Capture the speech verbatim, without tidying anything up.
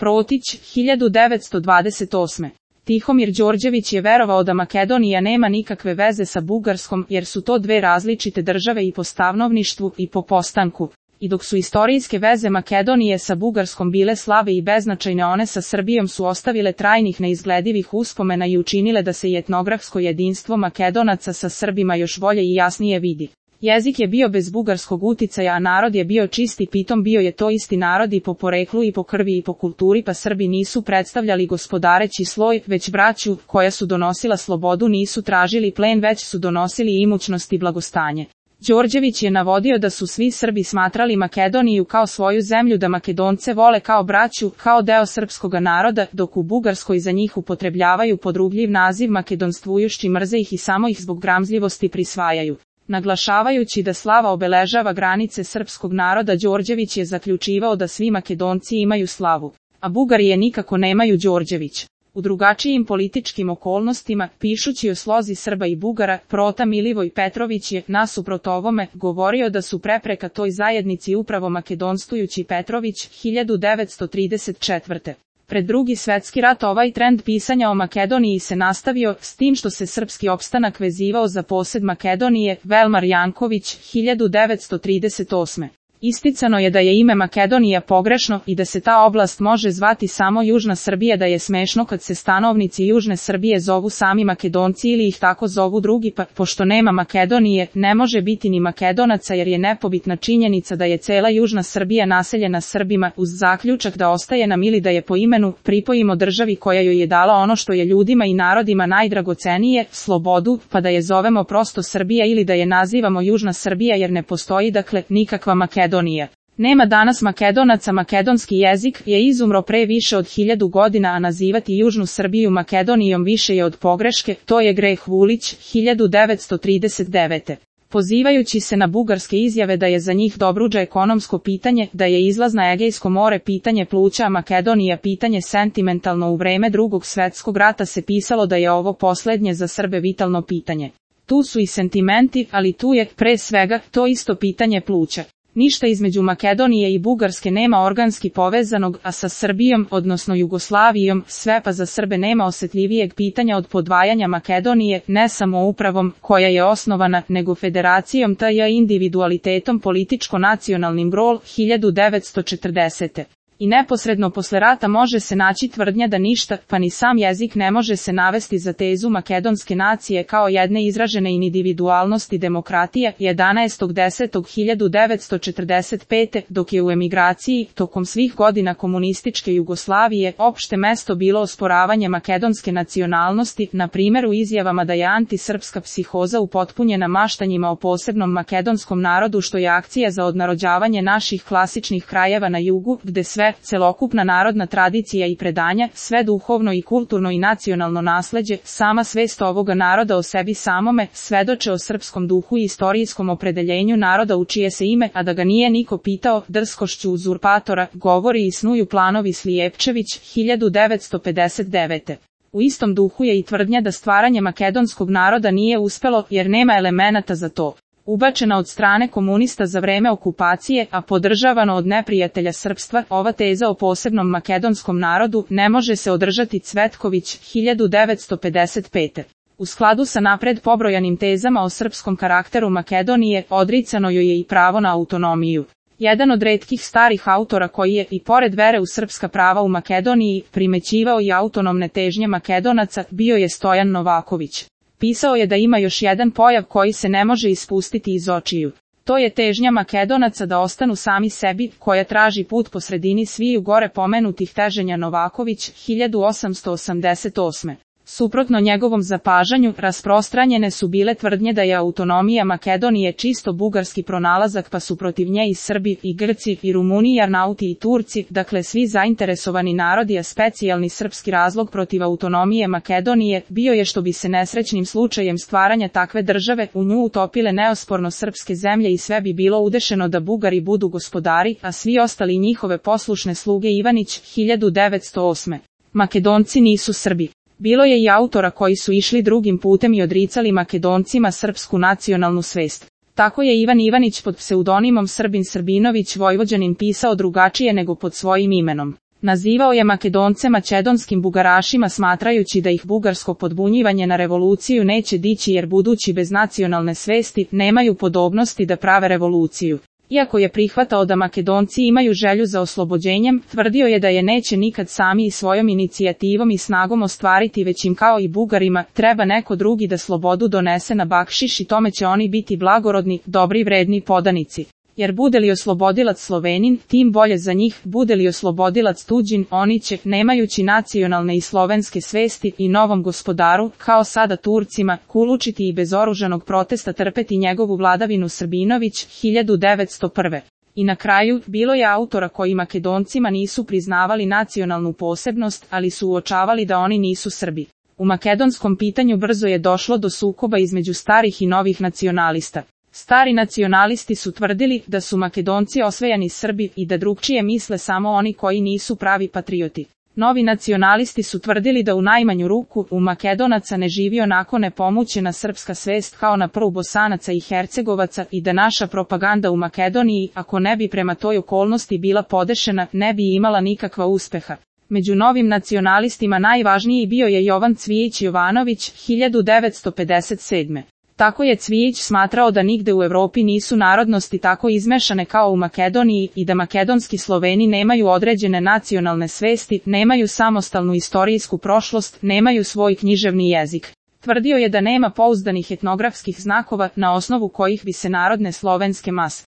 Protić, hiljadu devetsto dvadeset osme. Tihomir Đorđević je verovao da Makedonija nema nikakve veze sa Bugarskom jer su to dve različite države i po stanovništvu i po postanku. I dok su istorijske veze Makedonije sa Bugarskom bile slabe i beznačajne, one sa Srbijom su ostavile trajnih neizgledivih uspomena i učinile da se i etnografsko jedinstvo Makedonaca sa Srbima još bolje i jasnije vidi. Jezik je bio bez bugarskog uticaja, a narod je bio čisti, pitom bio je to isti narod i po poreklu i po krvi i po kulturi, pa Srbi nisu predstavljali gospodareći sloj, već braću, koja su donosila slobodu, nisu tražili plen, već su donosili imućnost i blagostanje. Đorđević je navodio da su svi Srbi smatrali Makedoniju kao svoju zemlju, da Makedonce vole kao braću, kao deo srpskoga naroda, dok u Bugarskoj za njih upotrebljavaju podrugljiv naziv makedonstvujušći, mrze ih i samo ih zbog gramzljivosti prisvajaju. Naglašavajući da slava obeležava granice srpskog naroda, Đorđević je zaključivao da svi Makedonci imaju slavu, a Bugari je nikako nemaju. Đorđević, u drugačijim političkim okolnostima, pišući o slozi Srba i Bugara, Prota Milivoj Petrović je, nasuprot ovome, govorio da su prepreka toj zajednici upravo makedonstvujući. Petrović, hiljadu devetsto trideset četvrte. Pred Drugi svetski rat ovaj trend pisanja o Makedoniji se nastavio, s tim što se srpski opstanak vezivao za posed Makedonije. Velmar Janković, hiljadu devetsto trideset osme. Isticano je da je ime Makedonija pogrešno i da se ta oblast može zvati samo Južna Srbija, da je smešno kad se stanovnici Južne Srbije zovu sami Makedonci ili ih tako zovu drugi, pa pošto nema Makedonije, ne može biti ni Makedonaca, jer je nepobitna činjenica da je cela Južna Srbija naseljena Srbima, uz zaključak da ostaje nam ili da je po imenu pripojimo državi koja joj je dala ono što je ljudima i narodima najdragocenije, slobodu, pa da je zovemo prosto Srbija ili da je nazivamo Južna Srbija, jer ne postoji dakle nikakva Makedonija. Nema danas Makedonaca, makedonski jezik je izumro pre više od hiljadu godina, a nazivati Južnu Srbiju Makedonijom više je od pogreške, to je greh. Vulić, hiljadu devetsto trideset devete. Pozivajući se na bugarske izjave da je za njih Dobruđa ekonomsko pitanje, da je izlaz na Egejsko more pitanje pluća, a Makedonija pitanje sentimentalno, u vreme Drugog svetskog rata se pisalo da je ovo poslednje za Srbe vitalno pitanje. Tu su i sentimenti, ali tu je, pre svega, to isto pitanje pluća. Ništa između Makedonije i Bugarske nema organski povezanog, a sa Srbijom, odnosno Jugoslavijom, sve pa za Srbe nema osetljivijeg pitanja od podvajanja Makedonije, ne samo upravom, koja je osnovana, nego federacijom te individualitetom političko-nacionalnim. Grol, hiljadu devetsto četrdesete. I neposredno posle rata može se naći tvrdnja da ništa, pa ni sam jezik ne može se navesti za tezu makedonske nacije kao jedne izražene individualnosti demokratije. jedanaestog desetog hiljadu devetsto četrdeset pete. Dok je u emigraciji, tokom svih godina komunističke Jugoslavije, opšte mesto bilo osporavanje makedonske nacionalnosti, na primjer u izjavama da je antisrpska psihoza upotpunjena maštanjima o posebnom makedonskom narodu, što je akcija za odnarođavanje naših klasičnih krajeva na jugu, gde sve, celokupna narodna tradicija i predanja, sve duhovno i kulturno i nacionalno nasleđe, sama svest ovoga naroda o sebi samome, svedoče o srpskom duhu i istorijskom opredeljenju naroda u čije se ime, a da ga nije niko pitao, drskošću uzurpatora, govori i snuju planovi Slijepčević, hiljadu devetsto pedeset devete. U istom duhu je i tvrdnja da stvaranje makedonskog naroda nije uspelo, jer nema elemenata za to. Ubačena od strane komunista za vreme okupacije, a podržavano od neprijatelja srpstva, ova teza o posebnom makedonskom narodu ne može se održati. Cvetković, hiljadu devetsto pedeset pete. U skladu sa napred pobrojanim tezama o srpskom karakteru Makedonije, odricano joj je i pravo na autonomiju. Jedan od retkih starih autora koji je, i pored vere u srpska prava u Makedoniji, primećivao i autonomne težnje Makedonaca, bio je Stojan Novaković. Pisao je da ima još jedan pojav koji se ne može ispustiti iz očiju. To je težnja Makedonaca da ostanu sami sebi, koja traži put po sredini sviju gore pomenutih teženja. Novaković, hiljadu osamsto osamdeset osme. Suprotno njegovom zapažanju, rasprostranjene su bile tvrdnje da je autonomija Makedonije čisto bugarski pronalazak, pa su protiv nje i Srbi, i Grci, i Rumuni, i Arnauti, i Turci, dakle svi zainteresovani narodi, a specijalni srpski razlog protiv autonomije Makedonije bio je što bi se nesrećnim slučajem stvaranja takve države u nju utopile neosporno srpske zemlje i sve bi bilo udešeno da Bugari budu gospodari, a svi ostali njihove poslušne sluge. Ivanić, hiljadu devetsto osme. Makedonci nisu Srbi. Bilo je i autora koji su išli drugim putem i odricali Makedoncima srpsku nacionalnu svest. Tako je Ivan Ivanić pod pseudonimom Srbin Srbinović Vojvođanin pisao drugačije nego pod svojim imenom. Nazivao je Makedonce mačedonskim bugarašima smatrajući da ih bugarsko podbunjivanje na revoluciju neće dići jer budući bez nacionalne svesti nemaju podobnosti da prave revoluciju. Iako je prihvatao da Makedonci imaju želju za oslobođenjem, tvrdio je da je neće nikad sami i svojom inicijativom i snagom ostvariti već im kao i Bugarima treba neko drugi da slobodu donese na bakšiš i tome će oni biti blagorodni, dobri vredni podanici. Jer bude li oslobodilac Slovenin, tim bolje za njih, bude li oslobodilac tuđin, oni će, nemajući nacionalne i slovenske svesti i novom gospodaru, kao sada Turcima, kulučiti i bez oružanog protesta trpeti njegovu vladavinu. Srbinović, hiljadu devetsto prve. I na kraju, bilo je autora koji Makedoncima nisu priznavali nacionalnu posebnost, ali su uočavali da oni nisu Srbi. U makedonskom pitanju brzo je došlo do sukoba između starih i novih nacionalista. Stari nacionalisti su tvrdili da su Makedonci osvejani Srbi i da drugčije misle samo oni koji nisu pravi patrioti. Novi nacionalisti su tvrdili da u najmanju ruku u Makedonaca ne živi onako nepomućena srpska svest kao na prvu Bosanaca i Hercegovaca i da naša propaganda u Makedoniji, ako ne bi prema toj okolnosti bila podešena, ne bi imala nikakva uspeha. Među novim nacionalistima najvažniji bio je Jovan Cvijić Jovanović, hiljadu devetsto pedeset sedme. Tako je Cvijić smatrao da nigde u Evropi nisu narodnosti tako izmešane kao u Makedoniji i da makedonski Sloveni nemaju određene nacionalne svesti, nemaju samostalnu istorijsku prošlost, nemaju svoj književni jezik. Tvrdio je da nema pouzdanih etnografskih znakova na osnovu kojih bi se narodne slovenske mase